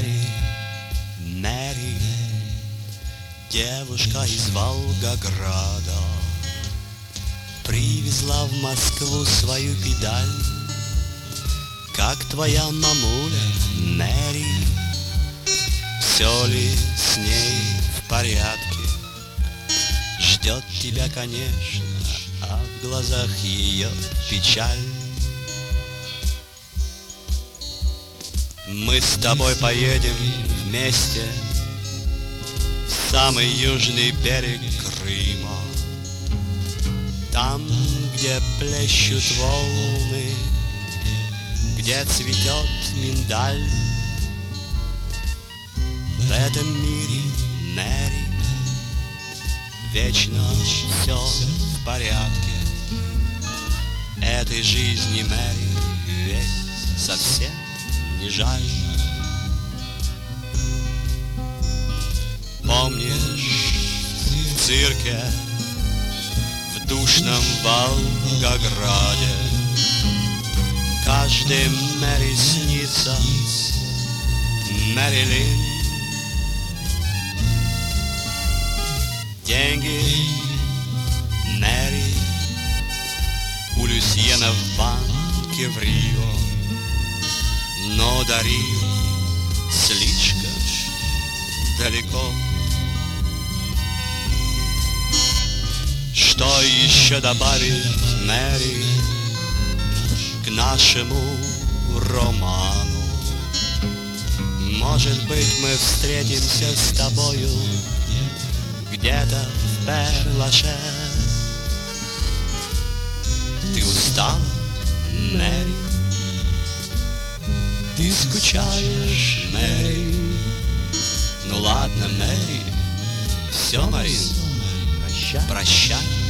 Мэри, Мэри, девушка из Волгограда, привезла в Москву свою педаль. Как твоя мамуля, Мэри? Все ли с ней в порядке? Ждет тебя, конечно, а в глазах ее печаль. Мы с тобой поедем вместе в самый южный берег Крыма, там, где плещут волны, где цветет миндаль. В этом мире, Мэри, вечно все в порядке. Этой жизни, Мэри, ведь совсем не жаль. Помнишь, в цирке, в душном Волгограде, каждой Мэри снится Мэрилин. Деньги, Мэри, у Люсьена в банке в Рио, но до Рио слишком далеко. Что еще добавить, Мэри, к нашему роману? Может быть, мы встретимся с тобою где-то в Пер-Лаше. Ты устала, Мэри? Ты скучаешь, Мэри? Ну ладно, Мэри, все, Марин, прощай.